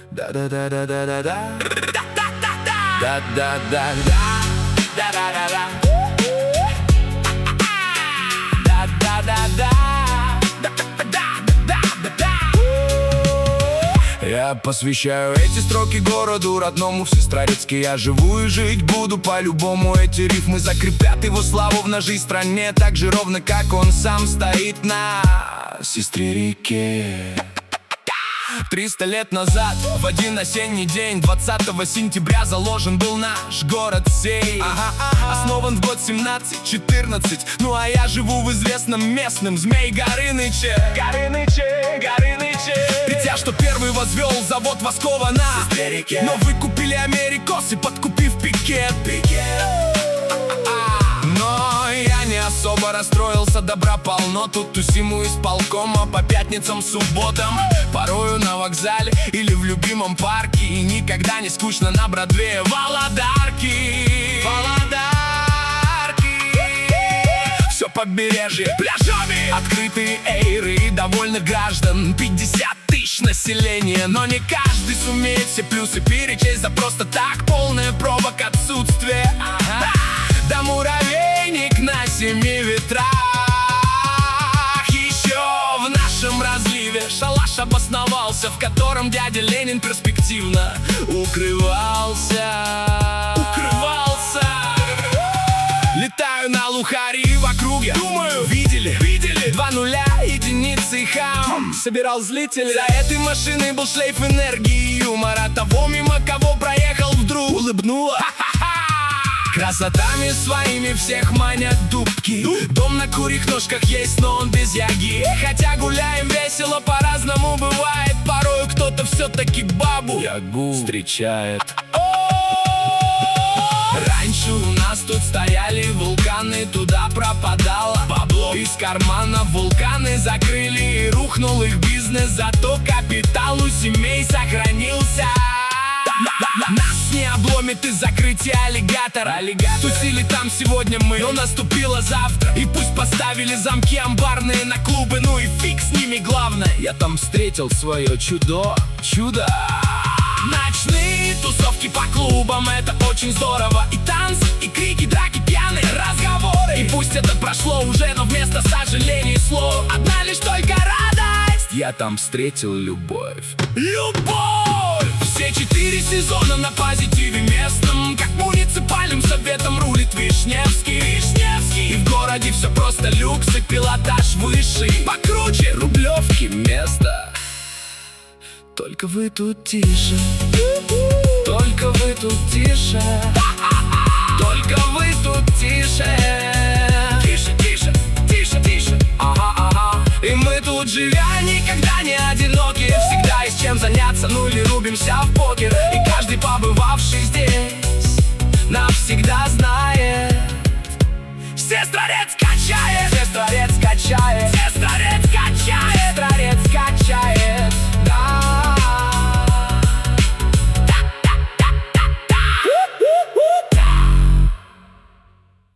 Да-да-да-да-да-да-да. Да-да-да-да. Да-да-да-да. Да-да-да-да. Я посвящаю эти строки городу родному, в Сестрорецке я живу и жить буду по-любому. Эти рифмы закрепят его славу в нашей стране, так же ровно, как он сам стоит на Сестре-реке. 300 лет назад, в один осенний день, 20 сентября заложен был наш город сей. Основан в год 1714, ну а я живу в известном местном Змей Горыныче. Ведь я, что первый возвел завод Воскова на Сестре-реке. Но вы купили америкосы, подкупив пикет. Но я не особо расстроился, добра полно. Тут тусим у исполкома по пятницам, субботам, порою на вокзале или в любимом парке. И никогда не скучно на Бродвее. Володарки, все побережье пляжами, открытые эйры и довольных граждан. 50 тысяч населения, но не каждый сумеет все плюсы перечесть за просто так. Полная пробок, отсутствие. Да муравейник на 7 ветрах. Еще в нашем разливе шалаш обосновался, в котором дядя Ленин перспективно укрывался. Летаю на Лухари в округе, думаю, видели 2 нуля, единицы и хам. Собирал зрителей, за этой машиной был шлейф энергии и юмора. Того, мимо кого проехал, вдруг улыбнула. Красотами своими всех манят дубки. Дом на курьих ножках есть, но он без яги. Хотя гуляем весело, по-разному бывает. Порою кто-то все-таки бабу-ягу встречает. Раньше у нас тут стояли вулканы, туда пропадало бабло. Из кармана вулканы закрыли и рухнул их бизнес. Зато капитал у семей сохранился. Нас не обломит из закрытия аллигатора. Тусили там сегодня мы, но наступило завтра. И пусть поставили замки амбарные на клубы, ну и фиг с ними, главное, я там встретил свое чудо. Ночные тусовки по клубам, это очень здорово. И танцы, и крики, драки, пьяные разговоры. И пусть это прошло уже, но вместо сожалений слов одна лишь только радость. Я там встретил любовь. Все 4 сезона на позитиве местном, как муниципальным советом рулит Вишневский. И в городе все просто люкс и пилотаж высший. Покруче Рублевки место. Только вы тут тише. Только вы тут тише. Только вы тут тише. Тише. И мы тут, живя, никогда не одиноки. Всегда есть чем заняться, ну или рубимся в покер. И каждый, побывавший здесь, навсегда знает.